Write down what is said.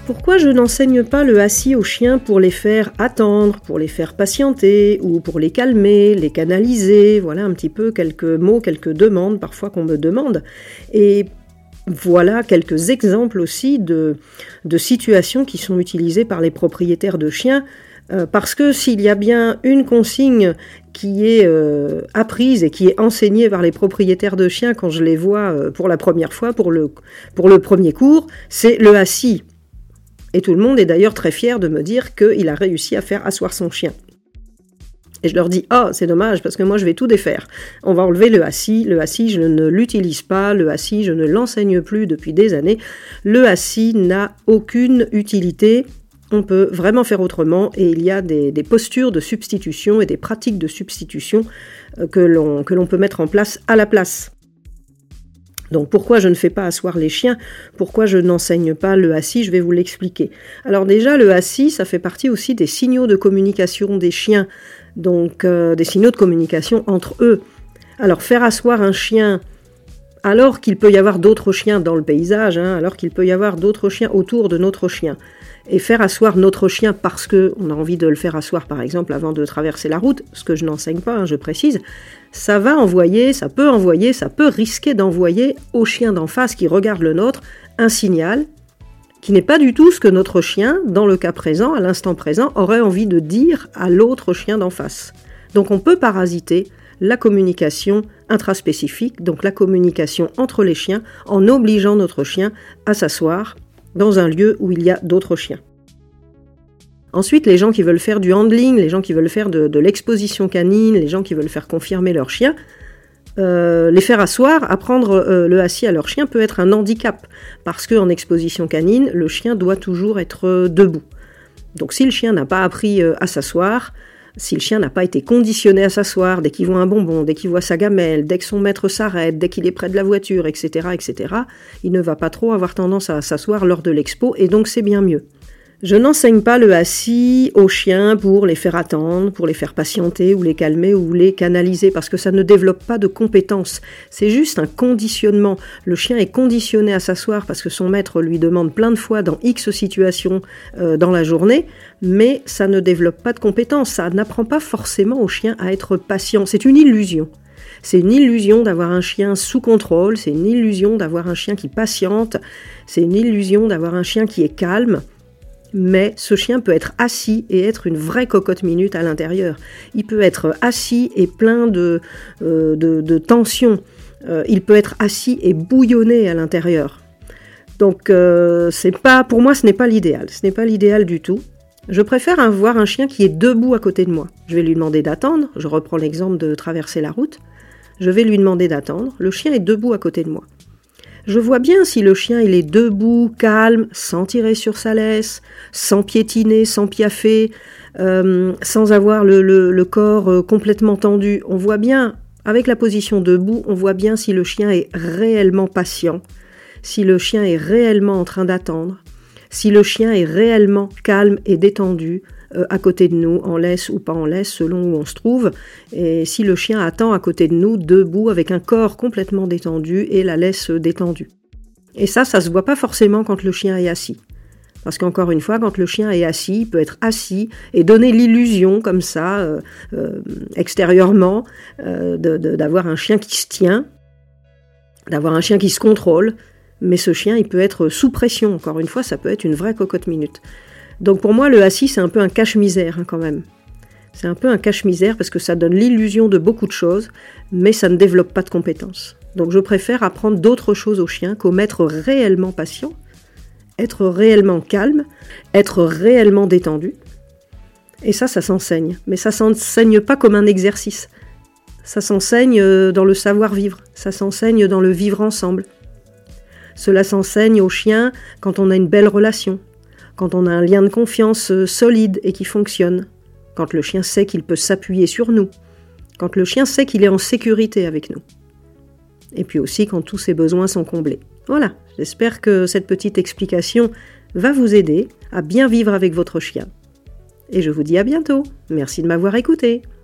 Pourquoi je n'enseigne pas le assis aux chiens pour les faire attendre, pour les faire patienter, ou pour les calmer, les canaliser? Voilà un petit peu quelques mots, quelques demandes parfois qu'on me demande. Et voilà quelques exemples aussi de situations qui sont utilisées par les propriétaires de chiens. Parce que s'il y a bien une consigne qui est apprise et qui est enseignée par les propriétaires de chiens quand je les vois pour la première fois, pour le premier cours, c'est le assis. Et tout le monde est d'ailleurs très fier de me dire qu'il a réussi à faire asseoir son chien. Et je leur dis « Ah, c'est dommage, parce que moi je vais tout défaire. On va enlever le assis. Le assis, je ne l'utilise pas. Le assis, je ne l'enseigne plus depuis des années. Le assis n'a aucune utilité. On peut vraiment faire autrement. Et il y a des postures de substitution et des pratiques de substitution que l'on peut mettre en place à la place. » Donc pourquoi je ne fais pas asseoir les chiens? Pourquoi je n'enseigne pas le assis? Je vais vous l'expliquer. Alors déjà, le assis, ça fait partie aussi des signaux de communication des chiens, donc des signaux de communication entre eux. Alors faire asseoir un chien alors qu'il peut y avoir d'autres chiens dans le paysage, alors qu'il peut y avoir d'autres chiens autour de notre chien, et faire asseoir notre chien parce qu'on a envie de le faire asseoir par exemple avant de traverser la route, ce que je n'enseigne pas, je précise, ça peut risquer d'envoyer au chien d'en face qui regarde le nôtre un signal qui n'est pas du tout ce que notre chien, dans le cas présent, à l'instant présent, aurait envie de dire à l'autre chien d'en face. Donc on peut parasiter la communication intraspécifique, donc la communication entre les chiens, en obligeant notre chien à s'asseoir dans un lieu où il y a d'autres chiens. Ensuite, les gens qui veulent faire du handling, les gens qui veulent faire de l'exposition canine, les gens qui veulent faire confirmer leur chien, les faire asseoir, apprendre le assis à leur chien peut être un handicap, parce qu'en exposition canine, le chien doit toujours être debout. Donc si le chien n'a pas appris à s'asseoir, si le chien n'a pas été conditionné à s'asseoir, dès qu'il voit un bonbon, dès qu'il voit sa gamelle, dès que son maître s'arrête, dès qu'il est près de la voiture, etc., il ne va pas trop avoir tendance à s'asseoir lors de l'expo, et donc c'est bien mieux. Je n'enseigne pas le assis aux chiens pour les faire attendre, pour les faire patienter, ou les calmer, ou les canaliser, parce que ça ne développe pas de compétences. C'est juste un conditionnement. Le chien est conditionné à s'asseoir parce que son maître lui demande plein de fois dans X situations dans la journée, mais ça ne développe pas de compétences. Ça n'apprend pas forcément au chien à être patient. C'est une illusion. C'est une illusion d'avoir un chien sous contrôle, c'est une illusion d'avoir un chien qui patiente, c'est une illusion d'avoir un chien qui est calme. Mais ce chien peut être assis et être une vraie cocotte minute à l'intérieur. Il peut être assis et plein de tension. Il peut être assis et bouillonné à l'intérieur. Donc pour moi, ce n'est pas l'idéal. Ce n'est pas l'idéal du tout. Je préfère avoir un chien qui est debout à côté de moi. Je vais lui demander d'attendre. Je reprends l'exemple de traverser la route. Je vais lui demander d'attendre. Le chien est debout à côté de moi. Je vois bien si le chien il est debout, calme, sans tirer sur sa laisse, sans piétiner, sans piaffer, sans avoir le corps complètement tendu. On voit bien, avec la position debout, on voit bien si le chien est réellement patient, si le chien est réellement en train d'attendre, si le chien est réellement calme et détendu à côté de nous, en laisse ou pas en laisse, selon où on se trouve, et si le chien attend à côté de nous, debout, avec un corps complètement détendu et la laisse détendue. Et ça se voit pas forcément quand le chien est assis. Parce qu'encore une fois, quand le chien est assis, il peut être assis et donner l'illusion, comme ça, extérieurement, d'avoir un chien qui se tient, d'avoir un chien qui se contrôle, mais ce chien, il peut être sous pression. Encore une fois, ça peut être une vraie cocotte minute. Donc pour moi, le assis, c'est un peu un cache-misère quand même. C'est un peu un cache-misère parce que ça donne l'illusion de beaucoup de choses, mais ça ne développe pas de compétences. Donc je préfère apprendre d'autres choses au chien qu'au maître réellement patient, être réellement calme, être réellement détendu. Et ça s'enseigne. Mais ça s'enseigne pas comme un exercice. Ça s'enseigne dans le savoir-vivre. Ça s'enseigne dans le vivre ensemble. Cela s'enseigne au chien quand on a une belle relation. Quand on a un lien de confiance solide et qui fonctionne, quand le chien sait qu'il peut s'appuyer sur nous, quand le chien sait qu'il est en sécurité avec nous, et puis aussi quand tous ses besoins sont comblés. Voilà, j'espère que cette petite explication va vous aider à bien vivre avec votre chien. Et je vous dis à bientôt. Merci de m'avoir écouté.